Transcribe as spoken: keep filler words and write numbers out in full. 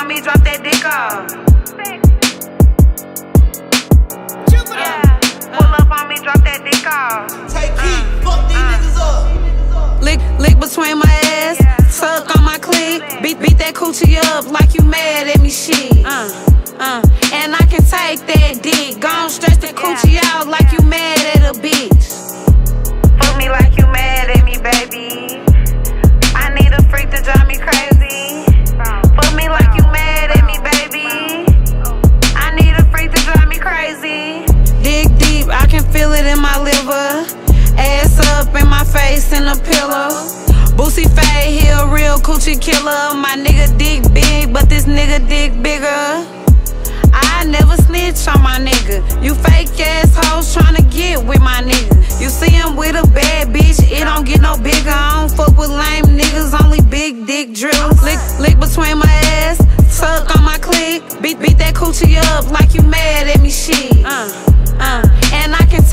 on me, drop that dick off. Yeah, pull up on me, drop that dick off. Take heat, fuck these niggas up. Lick, lick between my ass, suck on my clit. Beat, beat that coochie up like you mad at me, shit. Uh, uh, and I can take that dick. Gon' stretch that coochie out like you mad at a bitch. Fuck me like you mad at me, baby. I need a freak to drive me crazy. Fuck me like you mad at me, baby. I need a freak to drive me crazy. Dig deep, I can feel it in my liver. Ass up in my face in a pillow. Boosie Faye, he a real coochie killer. My nigga dick big, but this nigga dick bigger. I never snitch on my nigga. You fake ass hoes tryna get with my nigga. You see him with a bad bitch, it don't get no bigger. I don't fuck with lame niggas, only big dick drills. Lick, lick between my ass, suck on my clit. Beat, beat that coochie up like you mad at me, shit. Uh, uh, and I can